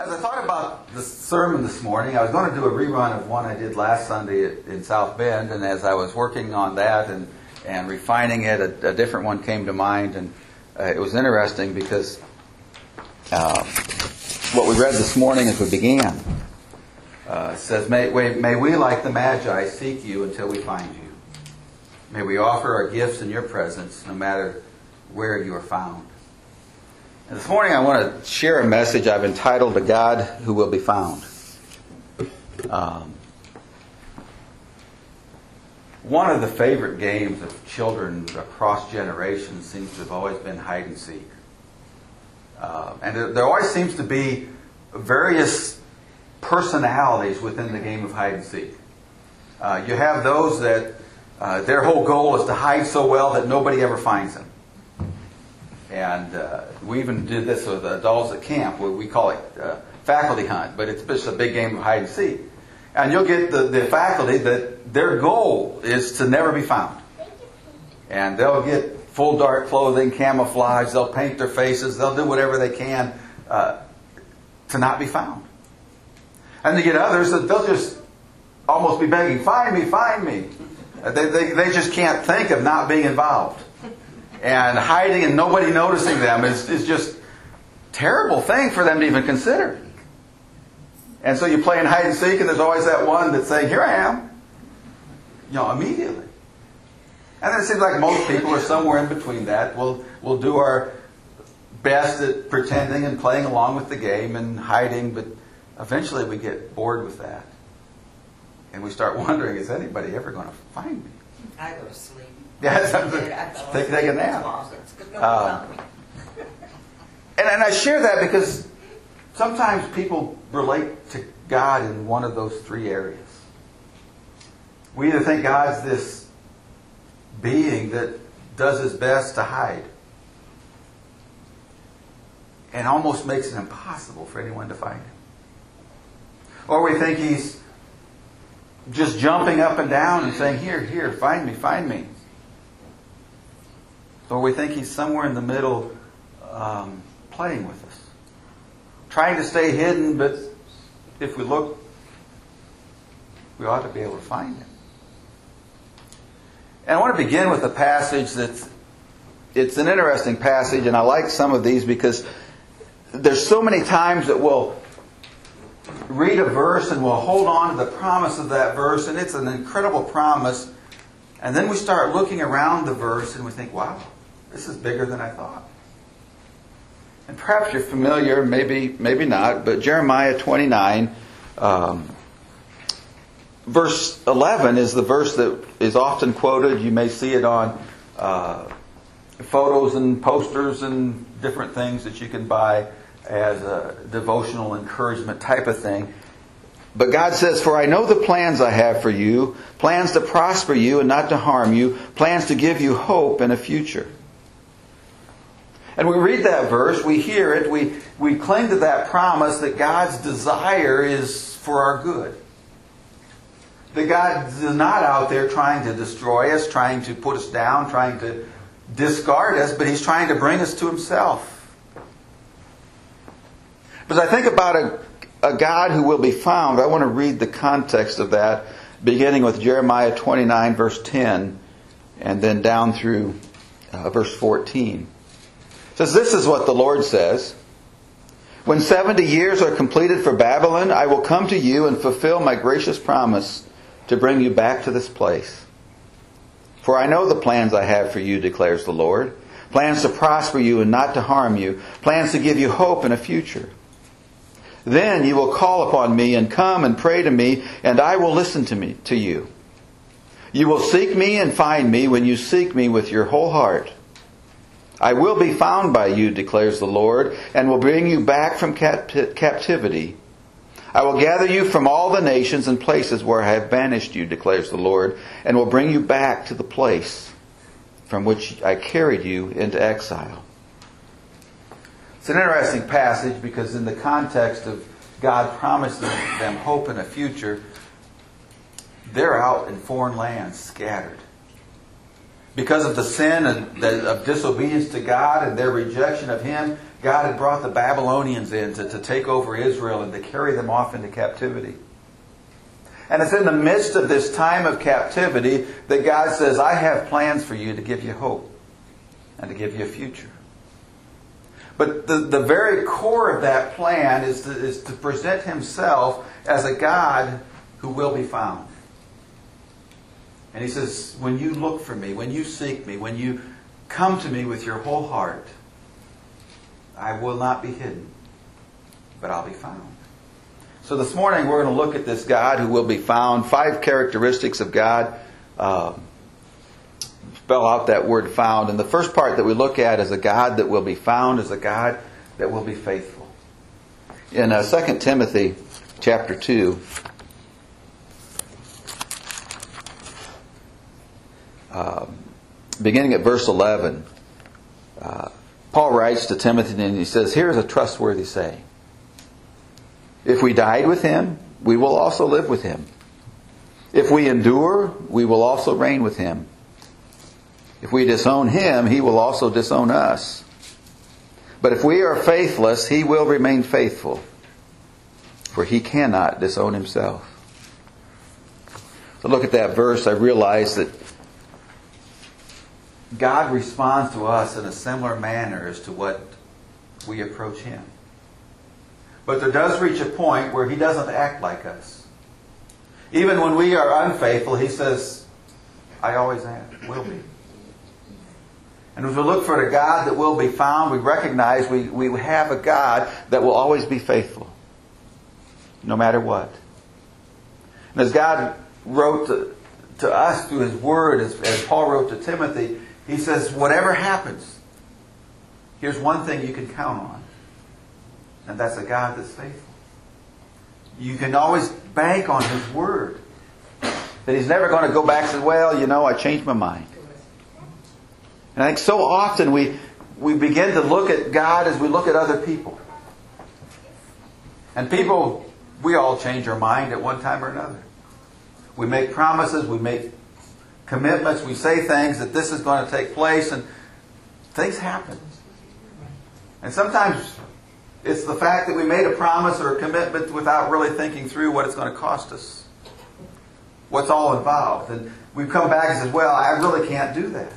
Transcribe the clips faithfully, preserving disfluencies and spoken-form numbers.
As I thought about the sermon this morning, I was going to do a rerun of one I did last Sunday in South Bend, and as I was working on that and, and refining it, a, a different one came to mind, and uh, it was interesting because uh, what we read this morning as we began uh, says, may, may we, like the Magi, seek you until we find you. May we offer our gifts in your presence, no matter where you are found. And this morning I want to share a message I've entitled, "A God Who Will Be Found." Um, one of the favorite games of children across generations seems to have always been hide and seek. Uh, and there, there always seems to be various personalities within the game of hide and seek. Uh, you have those that uh, their whole goal is to hide so well that nobody ever finds them. And uh, we even did this with adults at camp. We, we call it uh, faculty hunt, but it's just a big game of hide and seek. And you'll get the, the faculty that their goal is to never be found. And they'll get full dark clothing, camouflage, they'll paint their faces, they'll do whatever they can uh, to not be found. And you get others that they'll just almost be begging, "Find me, find me." They, they, they just can't think of not being involved. And hiding and nobody noticing them is, is just a terrible thing for them to even consider. And so you play in hide and seek, and there's always that one that's saying, "Here I am," you know, immediately. And then it seems like most people are somewhere in between that. We'll, we'll do our best at pretending and playing along with the game and hiding, but eventually we get bored with that. And we start wondering, is anybody ever going to find me? I go to sleep. Yeah, take, take a nap. Um, and, and I share that because sometimes people relate to God in one of those three areas. We either think God's this being that does his best to hide and almost makes it impossible for anyone to find him. Or we think he's just jumping up and down and saying, "Here, here, find me, find me." Or we think he's somewhere in the middle um, playing with us. Trying to stay hidden, but if we look, we ought to be able to find him. And I want to begin with a passage that's, it's an interesting passage, and I like some of these because there's so many times that we'll read a verse and we'll hold on to the promise of that verse, and it's an incredible promise. And then we start looking around the verse and we think, wow, this is bigger than I thought. And perhaps you're familiar, maybe maybe not, but Jeremiah twenty-nine, um, verse eleven is the verse that is often quoted. You may see it on uh, photos and posters and different things that you can buy as a devotional encouragement type of thing. But God says, "For I know the plans I have for you, plans to prosper you and not to harm you, plans to give you hope and a future." And we read that verse, we hear it, we, we cling to that promise that God's desire is for our good. That God is not out there trying to destroy us, trying to put us down, trying to discard us, but He's trying to bring us to Himself. But as I think about a, a God who will be found, I want to read the context of that, beginning with Jeremiah twenty-nine, verse ten, and then down through uh, verse fourteen. It says, "This is what the Lord says. When seventy years are completed for Babylon, I will come to you and fulfill my gracious promise to bring you back to this place. For I know the plans I have for you, declares the Lord. Plans to prosper you and not to harm you. Plans to give you hope and a future. Then you will call upon me and come and pray to me, and I will listen to me, to you. You will seek me and find me when you seek me with your whole heart. I will be found by you, declares the Lord, and will bring you back from capt- captivity. I will gather you from all the nations and places where I have banished you, declares the Lord, and will bring you back to the place from which I carried you into exile." It's an interesting passage because in the context of God promising them hope and a future, they're out in foreign lands, scattered. Because of the sin of disobedience to God and their rejection of Him, God had brought the Babylonians in to, to take over Israel and to carry them off into captivity. And it's in the midst of this time of captivity that God says, I have plans for you to give you hope and to give you a future. But the, the very core of that plan is to, is to present Himself as a God who will be found. And He says, when you look for me, when you seek me, when you come to me with your whole heart, I will not be hidden, but I'll be found. So this morning we're going to look at this God who will be found. Five characteristics of God. Um, spell out that word found. And the first part that we look at is a God that will be found, is a God that will be faithful. In uh, Second Timothy chapter two, um, beginning at verse eleven, uh, Paul writes to Timothy and he says, here's a trustworthy saying. If we died with Him, we will also live with Him. If we endure, we will also reign with Him. If we disown Him, He will also disown us. But if we are faithless, He will remain faithful, for He cannot disown Himself. So look at that verse. I realize that God responds to us in a similar manner as to what we approach Him. But there does reach a point where He doesn't act like us. Even when we are unfaithful, He says, I always am, will be. And as we look for the God that will be found, we recognize we, we have a God that will always be faithful, no matter what. And as God wrote to, to us through His Word, as, as Paul wrote to Timothy, He says, whatever happens, here's one thing you can count on. And that's a God that's faithful. You can always bank on His Word. That He's never going to go back and say, well, you know, I changed my mind. And I think so often we, we begin to look at God as we look at other people. And people, we all change our mind at one time or another. We make promises, we make commitments, we say things that this is going to take place, and things happen. And sometimes it's the fact that we made a promise or a commitment without really thinking through what it's going to cost us. What's all involved. And we come back and say, well, I really can't do that.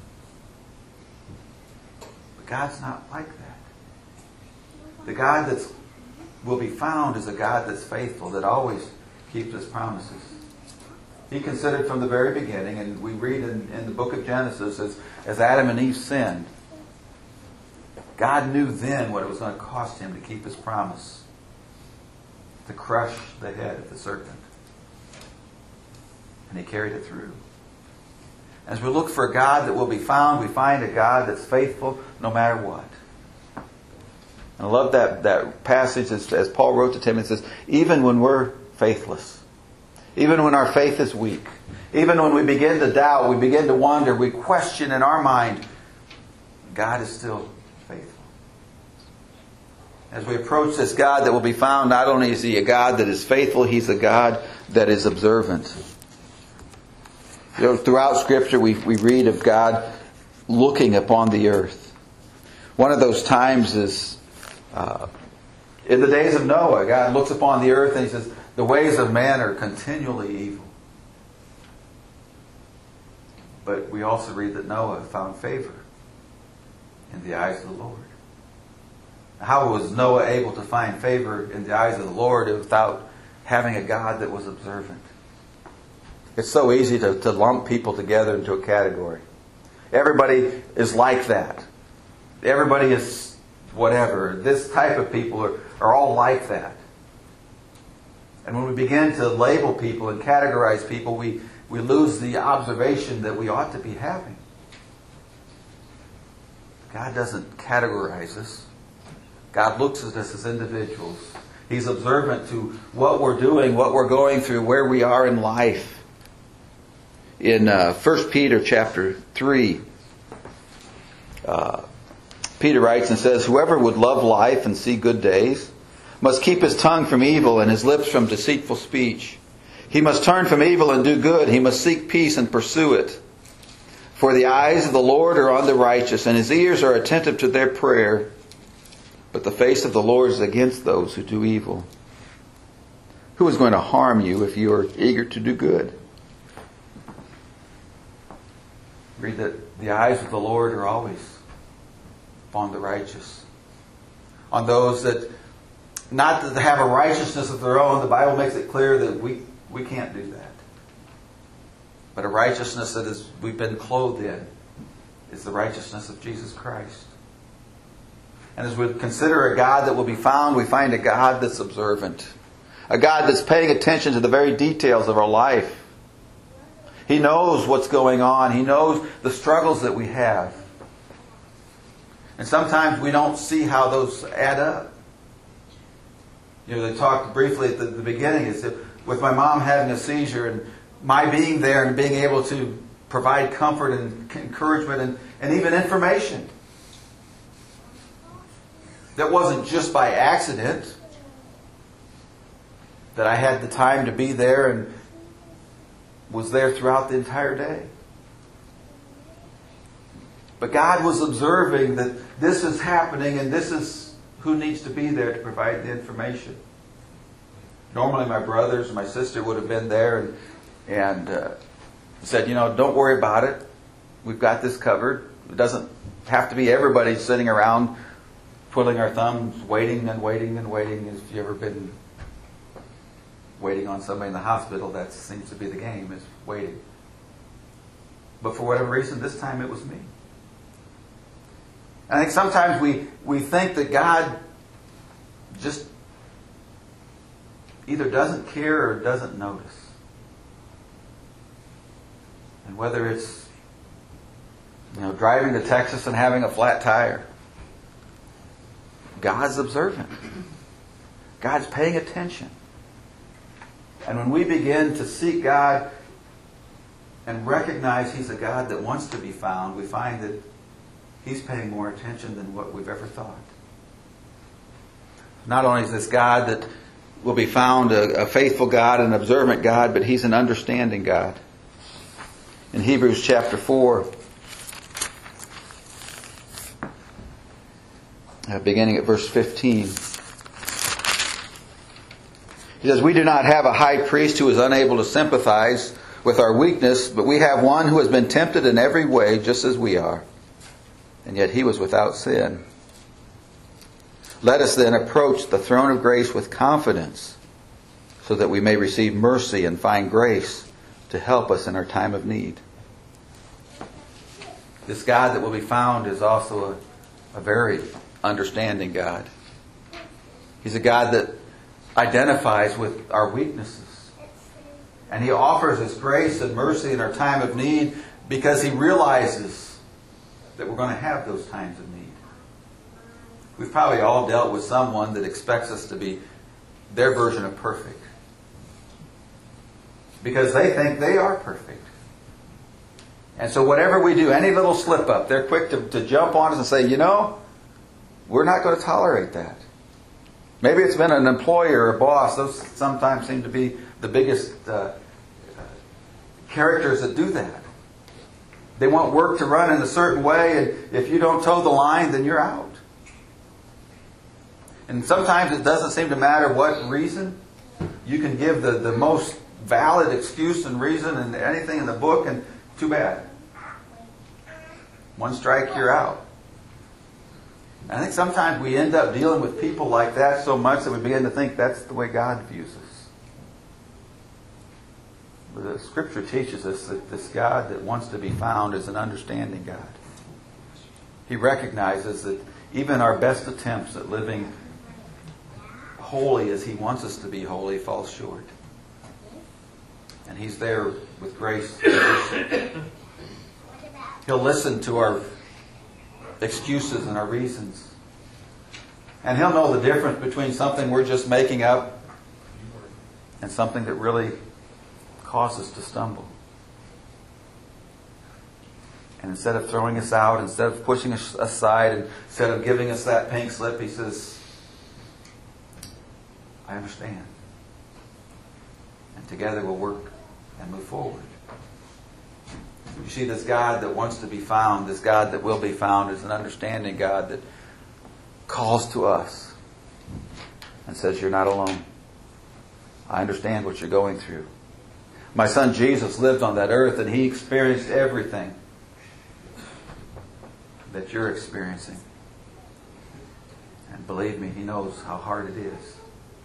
But God's not like that. The God that will be found is a God that's faithful, that always keeps His promises. He considered from the very beginning, and we read in, in the book of Genesis, as, as Adam and Eve sinned, God knew then what it was going to cost Him to keep His promise, to crush the head of the serpent. And He carried it through. As we look for a God that will be found, we find a God that's faithful no matter what. And I love that, that passage as, as Paul wrote to Timothy. It says, even when we're faithless, even when our faith is weak, even when we begin to doubt, we begin to wonder, we question in our mind, God is still faithful. As we approach this God that will be found, not only is He a God that is faithful, He's a God that is observant. You know, throughout Scripture we, we read of God looking upon the earth. One of those times is uh, in the days of Noah. God looks upon the earth and He says, the ways of man are continually evil. But we also read that Noah found favor in the eyes of the Lord. How was Noah able to find favor in the eyes of the Lord without having a God that was observant? It's so easy to, to lump people together into a category. Everybody is like that. Everybody is whatever. This type of people are, are all like that. And when we begin to label people and categorize people, we, we lose the observation that we ought to be having. God doesn't categorize us. God looks at us as individuals. He's observant to what we're doing, what we're going through, where we are in life. In uh, First Peter chapter three, uh, Peter writes and says, whoever would love life and see good days must keep his tongue from evil and his lips from deceitful speech. He must turn from evil and do good. He must seek peace and pursue it. For the eyes of the Lord are on the righteous, and His ears are attentive to their prayer. but the face of the Lord is against those who do evil. Who is going to harm you if you are eager to do good? Read that the eyes of the Lord are always upon the righteous. On those that, not that they have a righteousness of their own. The Bible makes it clear that we, we can't do that. But a righteousness that is we've been clothed in is the righteousness of Jesus Christ. And as we consider a God that will be found, we find a God that's observant. A God that's paying attention to the very details of our life. He knows what's going on. He knows the struggles that we have. And sometimes we don't see how those add up. You know, they talked briefly at the, the beginning, is that with my mom having a seizure and my being there and being able to provide comfort and encouragement and, and even information. That wasn't just by accident that I had the time to be there and was there throughout the entire day. But God was observing that this is happening and this is who needs to be there to provide the information. Normally my brothers and my sister would have been there and, and uh, said, you know, don't worry about it. We've got this covered. It doesn't have to be everybody sitting around twiddling our thumbs, waiting and waiting and waiting. If you've ever been waiting on somebody in the hospital, that seems to be the game, is waiting. But for whatever reason, this time it was me. I think sometimes we, we think that God just either doesn't care or doesn't notice. And whether it's, you know, driving to Texas and having a flat tire, God's observant. God's paying attention. And when we begin to seek God and recognize He's a God that wants to be found, we find that He's paying more attention than what we've ever thought. Not only is this God that will be found a, a faithful God, an observant God, but He's an understanding God. In Hebrews chapter four, uh, beginning at verse fifteen, he says, "We do not have a high priest who is unable to sympathize with our weakness, but we have one who has been tempted in every way, just as we are, and yet He was without sin. Let us then approach the throne of grace with confidence, so that we may receive mercy and find grace to help us in our time of need." This God that will be found is also a, a very understanding God. He's a God that identifies with our weaknesses. And He offers us grace and mercy in our time of need because He realizes that we're going to have those times of need. We've probably all dealt with someone that expects us to be their version of perfect. Because they think they are perfect. And so whatever we do, any little slip up, they're quick to, to jump on us and say, you know, we're not going to tolerate that. Maybe it's been an employer or a boss. Those sometimes seem to be the biggest uh, characters that do that. They want work to run in a certain way, and if you don't toe the line, then you're out. And sometimes it doesn't seem to matter what reason. You can give the, the most valid excuse and reason and anything in the book, and too bad. One strike, you're out. I think sometimes we end up dealing with people like that so much that we begin to think that's the way God views us. But the Scripture teaches us that this God that wants to be found is an understanding God. He recognizes that even our best attempts at living holy as He wants us to be holy falls short. And He's there with grace and mercy. He'll listen to our excuses and our reasons. And He'll know the difference between something we're just making up and something that really causes us to stumble. And instead of throwing us out, instead of pushing us aside, and instead of giving us that pink slip, He says, I understand. And together we'll work and move forward. You see, this God that wants to be found, this God that will be found, is an understanding God that calls to us and says, you're not alone. I understand what you're going through. My son Jesus lived on that earth and he experienced everything that you're experiencing. And believe me, he knows how hard it is.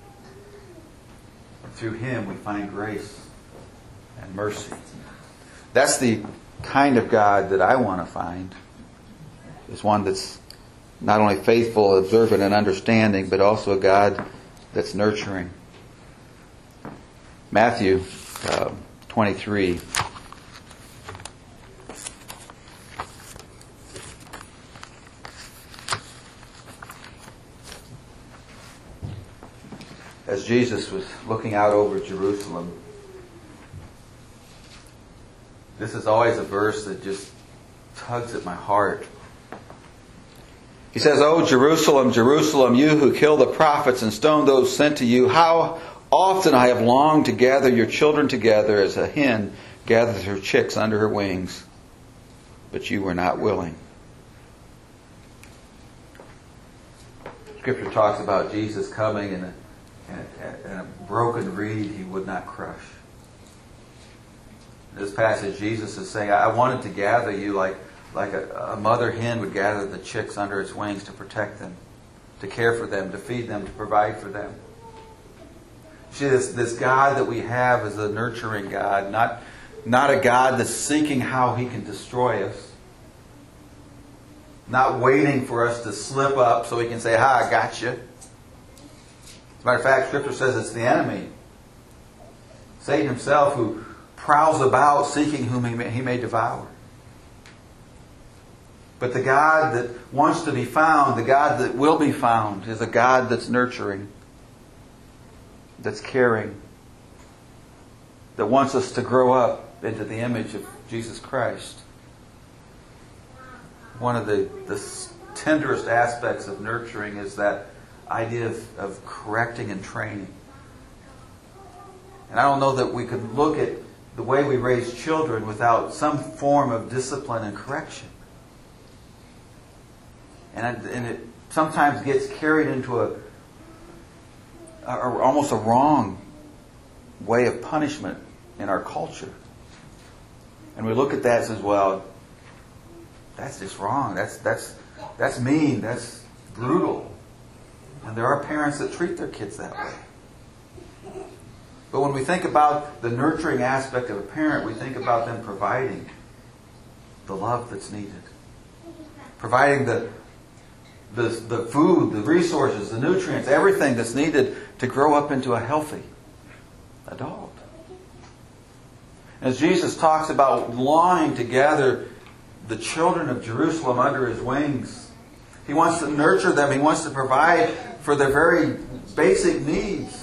And through him we find grace and mercy. That's the kind of God that I want to find. Is one that's not only faithful, observant, and understanding, but also a God that's nurturing. Matthew uh, twenty-three. As Jesus was looking out over Jerusalem, this is always a verse that just tugs at my heart. He says, "O Jerusalem, Jerusalem, you who kill the prophets and stone those sent to you, how often I have longed to gather your children together as a hen gathers her chicks under her wings, but you were not willing." Scripture talks about Jesus coming and a, and a, and a broken reed he would not crush. In this passage, Jesus is saying, I wanted to gather you like, like a, a mother hen would gather the chicks under its wings to protect them, to care for them, to feed them, to provide for them. See, this, this God that we have is a nurturing God, not, not a God that's seeking how he can destroy us, not waiting for us to slip up so he can say, ha, I got you. As a matter of fact, Scripture says it's the enemy, Satan himself, who prowls about seeking whom he may, he may devour. But the God that wants to be found, the God that will be found, is a God that's nurturing, that's caring, that wants us to grow up into the image of Jesus Christ. One of the, the tenderest aspects of nurturing is that idea of, of correcting and training. And I don't know that we could look at the way we raise children without some form of discipline and correction. And it, and it sometimes gets carried into a, a almost a wrong way of punishment in our culture. And we look at that and says, well, that's just wrong. That's that's that's mean. That's brutal. And there are parents that treat their kids that way. But when we think about the nurturing aspect of a parent, we think about them providing the love that's needed. Providing the, the, the food, the resources, the nutrients, everything that's needed to grow up into a healthy adult. As Jesus talks about longing to gather the children of Jerusalem under his wings, he wants to nurture them. He wants to provide for their very basic needs.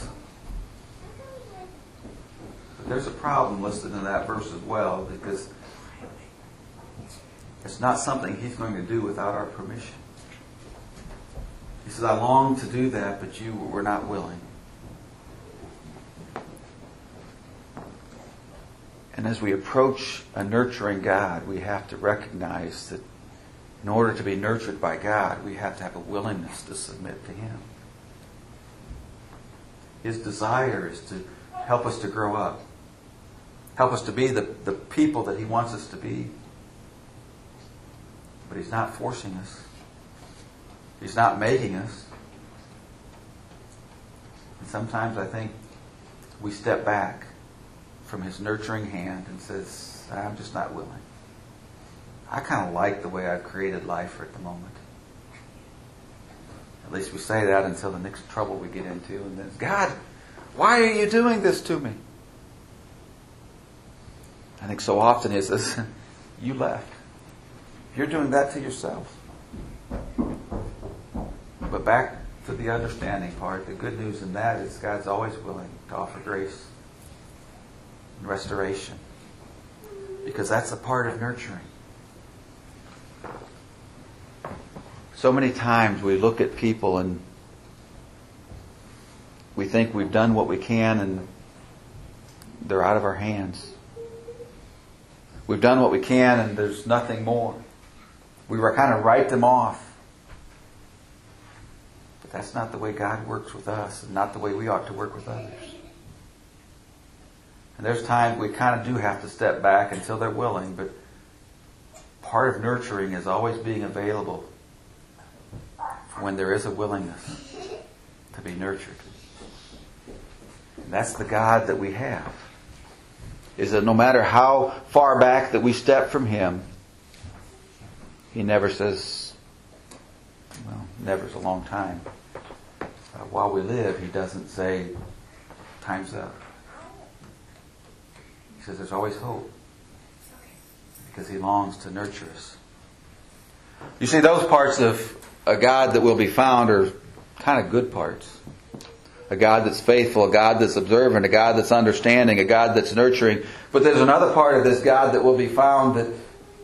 There's a problem listed in that verse as well, because it's not something he's going to do without our permission. He says, I long to do that, but you were not willing. And as we approach a nurturing God, we have to recognize that in order to be nurtured by God, we have to have a willingness to submit to him. His desire is to help us to grow up. Help us to be the, the people that he wants us to be. But he's not forcing us. He's not making us. And sometimes I think we step back from his nurturing hand and says, I'm just not willing. I kind of like the way I've created life at the moment. At least we say that until the next trouble we get into. And then, God, why are you doing this to me? I think so often is this, you left. You're doing that to yourself. But back to the understanding part, the good news in that is God's always willing to offer grace and restoration. Because that's a part of nurturing. So many times we look at people and we think we've done what we can and they're out of our hands. We've done what we can and there's nothing more. We kind of write them off. that's not the way God works with us, and not the way we ought to work with others. And there's times we kind of do have to step back until they're willing, but part of nurturing is always being available when there is a willingness to be nurtured. And that's the God that we have. Is that no matter how far back that we step from Him, He never says, well, never's a long time. Uh, while we live, He doesn't say, time's up. He says there's always hope. Because He longs to nurture us. You see, those parts of a God that will be found are kind of good parts. A God that's faithful, a God that's observant, a God that's understanding, a God that's nurturing. But there's another part of this God that will be found that,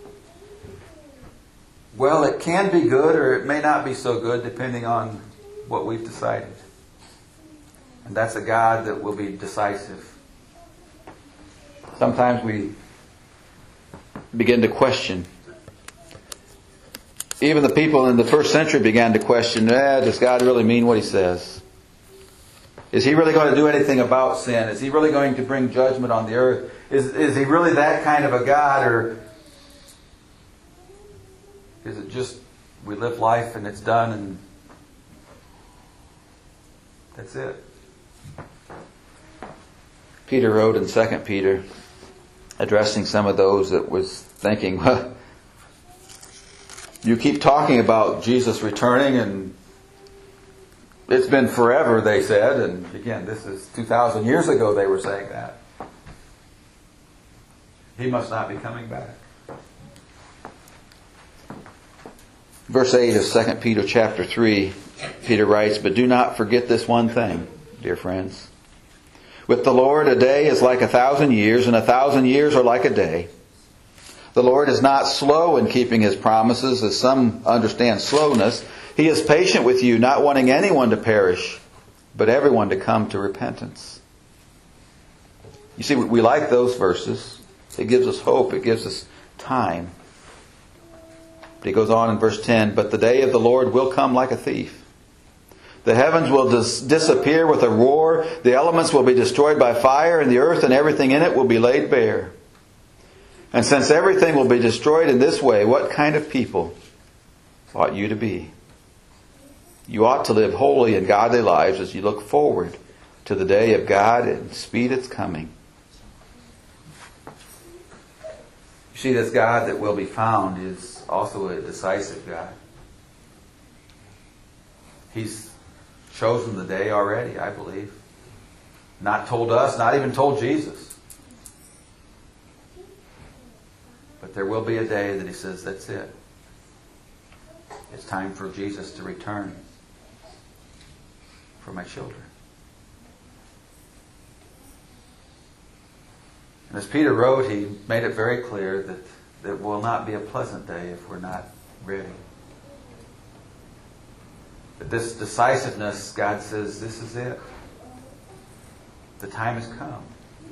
well, it can be good or it may not be so good depending on what we've decided. And that's a God that will be decisive. Sometimes we begin to question. Even the people in the first century began to question, eh, does God really mean what He says? Is He really going to do anything about sin? Is He really going to bring judgment on the earth? Is, is He really that kind of a God? Or is it just we live life and it's done and that's it? Peter wrote in Second Peter, addressing some of those that was thinking, well, you keep talking about Jesus returning and it's been forever, they said. And again, this is two thousand years ago they were saying that. He must not be coming back. Verse eight of Second Peter chapter three, Peter writes, but do not forget this one thing, dear friends. With the Lord, a day is like a thousand years, and a thousand years are like a day. The Lord is not slow in keeping His promises, as some understand slowness. He is patient with you, not wanting anyone to perish, but everyone to come to repentance. You see, we like those verses. It gives us hope. It gives us time. But he goes on in verse ten, but the day of the Lord will come like a thief. The heavens will dis- disappear with a roar. The elements will be destroyed by fire, and the earth and everything in it will be laid bare. And since everything will be destroyed in this way, what kind of people ought you to be? You ought to live holy and godly lives as you look forward to the day of God and speed its coming. You see, this God that will be found is also a decisive God. He's chosen the day already, I believe. Not told us, not even told Jesus. But there will be a day that He says, that's it. It's time for Jesus to return for my children. And as Peter wrote, he made it very clear that it will not be a pleasant day if we're not ready. That this decisiveness, God says, this is it. The time has come.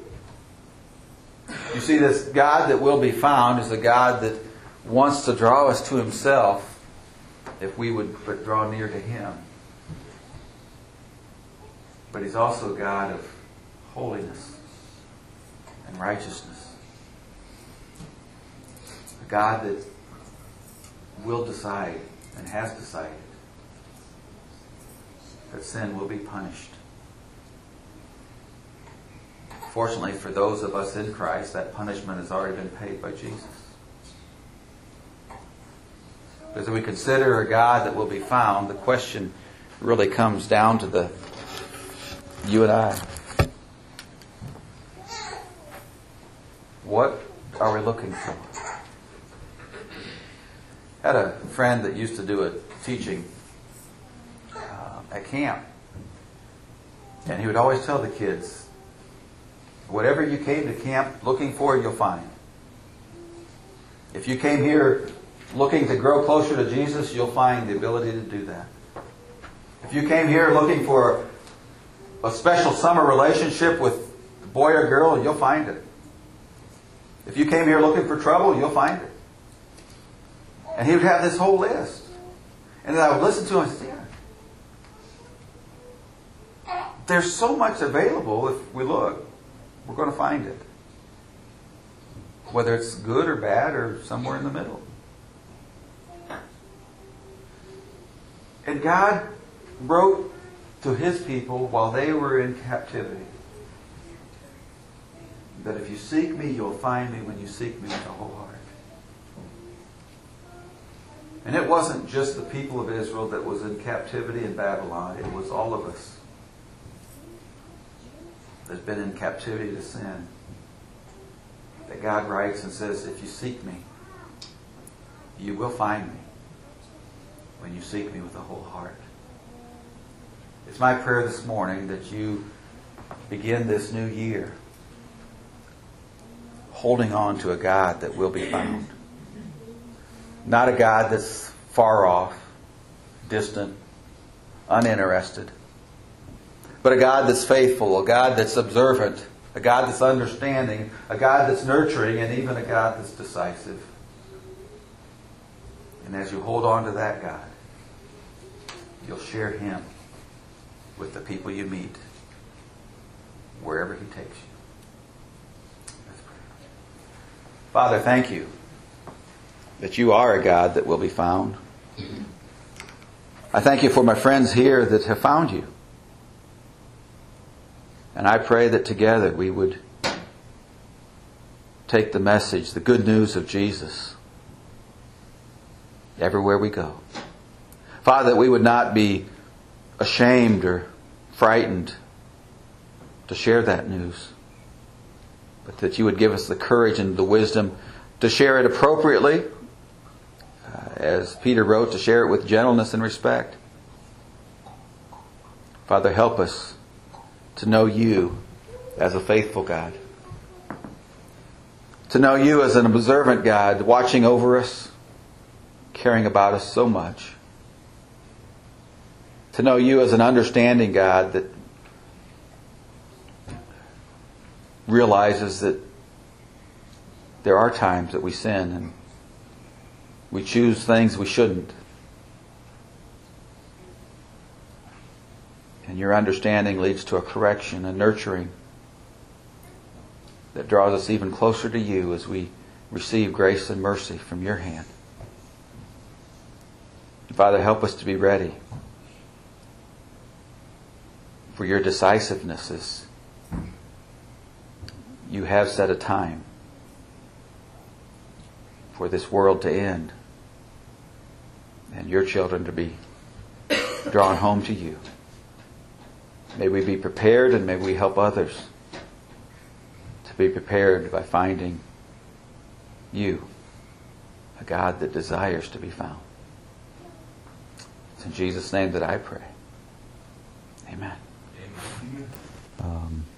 You see, this God that will be found is a God that wants to draw us to Himself if we would but draw near to Him. But He's also a God of holiness and righteousness. A God that will decide and has decided that sin will be punished. Fortunately, for those of us in Christ, that punishment has already been paid by Jesus. But as we consider a God that will be found, the question really comes down to the you and I. What are we looking for? I had a friend that used to do a teaching uh, at camp. And he would always tell the kids, whatever you came to camp looking for, you'll find. If you came here looking to grow closer to Jesus, you'll find the ability to do that. If you came here looking for a special summer relationship with a boy or girl, you'll find it. If you came here looking for trouble, you'll find it. And he would have this whole list. And then I would listen to him and say, yeah, there's so much available if we look. We're going to find it. Whether it's good or bad or somewhere in the middle. And God wrote to His people while they were in captivity that if you seek me, you'll find me when you seek me with the whole heart. And it wasn't just the people of Israel that was in captivity in Babylon. It was all of us that's been in captivity to sin. That God writes and says, if you seek me, you will find me when you seek me with the whole heart. It's my prayer this morning that you begin this new year holding on to a God that will be found. Not a God that's far off, distant, uninterested, but a God that's faithful, a God that's observant, a God that's understanding, a God that's nurturing, and even a God that's decisive. And as you hold on to that God, you'll share Him with the people you meet, wherever He takes you. Let's pray. Father, thank you that you are a God that will be found. I thank you for my friends here that have found you. And I pray that together we would take the message, the good news of Jesus, everywhere we go. Father, that we would not be ashamed or frightened to share that news, but that you would give us the courage and the wisdom to share it appropriately, uh, as Peter wrote, to share it with gentleness and respect. Father, help us to know you as a faithful God, to know you as an observant God, watching over us, caring about us so much, to know you as an understanding God that realizes that there are times that we sin and we choose things we shouldn't. And your understanding leads to a correction, a nurturing that draws us even closer to you as we receive grace and mercy from your hand. Father, help us to be ready for your decisiveness as you have set a time for this world to end and your children to be drawn home to you. May we be prepared, and may we help others to be prepared by finding you, a God that desires to be found. It's in Jesus' name that I pray. Amen. Amen. Um,